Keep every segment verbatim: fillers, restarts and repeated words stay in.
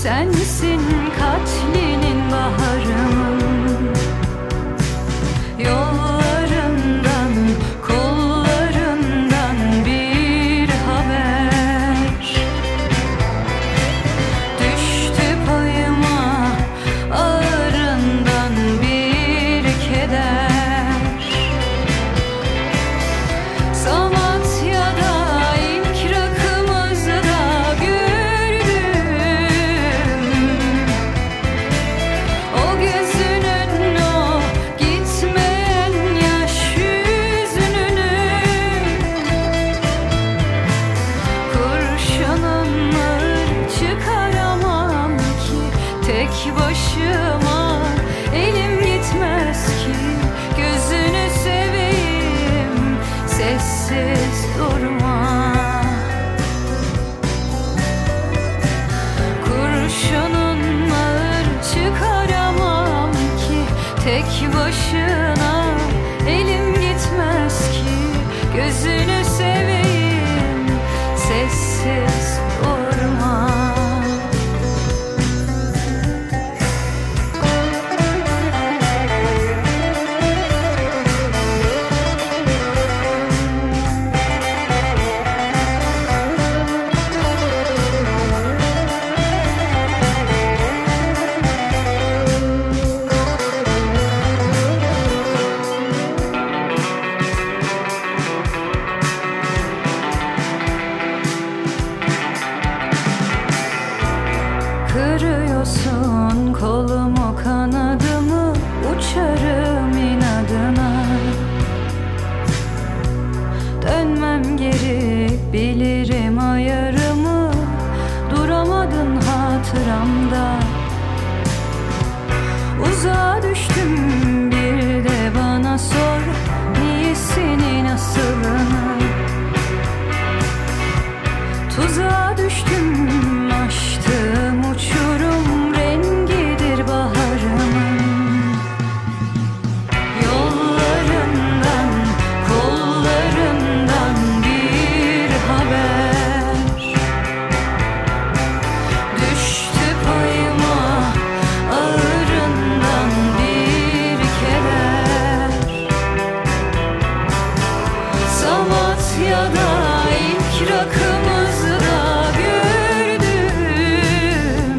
Sensin katlinin baharımın, yollarından, kollarından bir haber düştü payıma, ağrından bir keder. Samatya'da ilk rakımızda gördüm o gözünün, o gitmeyen yaş yüzünü. Kurşunumla çıkaramam ki tek başıma, elim gitmez ki. Gözünü seveyim, sessiz durma. Kurşununla çıkaramam ki tek başına, elim gitmez ki. Gözünü seveyim, sessiz durma. Kırıyorsun kolumu, kanadımı, uçarım inadına. Dönmem geri, bilirim ayarımı, duramadın hatıramda. Uzağa düştüm, bir de bana sor, niyesini, nasılını. Tuzağa düştüm, aştım uçurum, rengidir baharımın. Yollarından, kollarından bir haber düştü payıma, ağrından bir keder. Samatya'da ilk rakımızda gördüm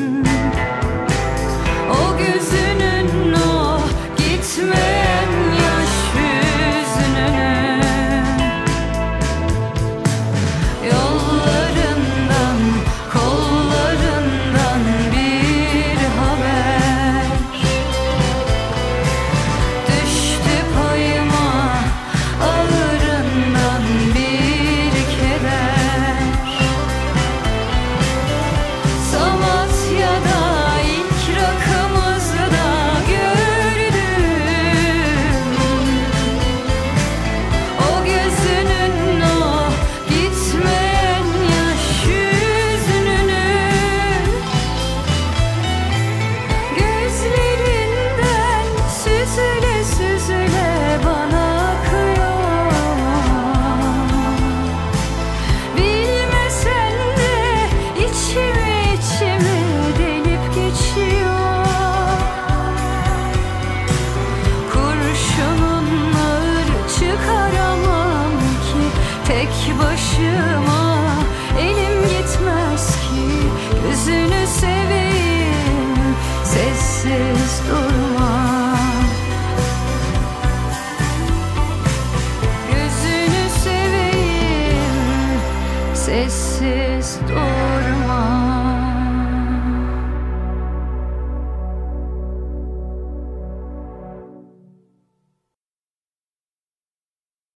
o gözünün, o gitmeyen yaş yüzünü. Yollarından, kollarından bir haber düştü payıma, ağrından bir keder. Samatya'da ilk rakımızda gördüm o gözünün, o gitmeyen yaş yüzünü. Gözlerinden süzüle süzüle bana akıyor. Bilmesen de içimi içimi delip geçiyor. Kurşununla çıkaramam ki tek başıma, elim gitmez ki. Gözünü seveyim, sessiz durma. Gözünü seveyim, sessiz durma.